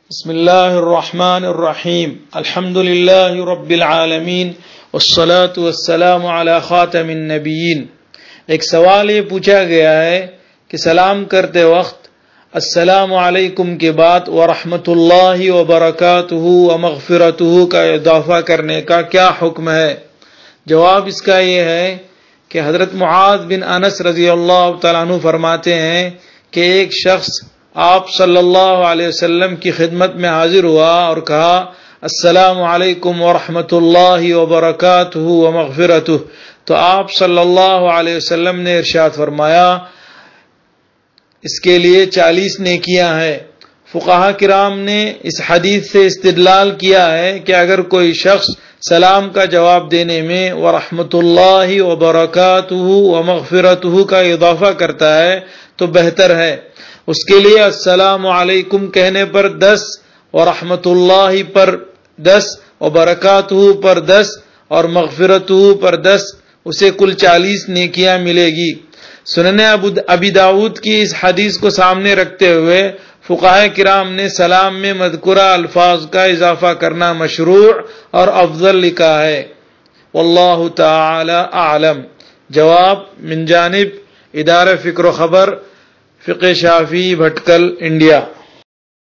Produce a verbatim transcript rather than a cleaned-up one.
بسم اللہ الرحمن الرحیم الحمد للہ رب العالمین والصلاة والسلام علی خاتم النبیین۔ ایک سوال یہ پوچھا گیا ہے کہ سلام کرتے وقت السلام علیکم کے بعد ورحمۃ اللہ وبرکاتہ ومغفرتہ کا اضافہ کرنے کا کیا حکم ہے؟ جواب اس کا یہ ہے کہ حضرت معاذ بن انس رضی اللہ تعالیٰ عنہ فرماتے ہیں کہ ایک شخص آپ صلی اللہ علیہ وسلم کی خدمت میں حاضر ہوا اور کہا السلام علیکم ورحمۃ اللہ وبرکاتہ ومغفرتہ، تو آپ صلی اللہ علیہ وسلم نے ارشاد فرمایا اس کے لیے چالیس نیکیاں ہیں۔ فقہاء کرام نے اس حدیث سے استدلال کیا ہے کہ اگر کوئی شخص سلام کا جواب دینے میں ورحمۃ اللہ وبرکاتہ ومغفرتہ کا اضافہ کرتا ہے تو بہتر ہے۔ اس کے لیے السلام علیکم کہنے پر دس، ورحمۃ اللہ پر دس، وبرکاتہ پر دس اور مغفرتہ پر دس، اسے کل چالیس نیکیاں ملے گی۔ سنن ابی داؤد کی اس حدیث کو سامنے رکھتے ہوئے فقہاء کرام نے سلام میں مذکورہ الفاظ کا اضافہ کرنا مشروع اور افضل لکھا ہے۔ واللہ تعالی اعلم۔ جواب من جانب ادارہ فکر و خبر، فقہ شافعی، بھٹکل، انڈیا۔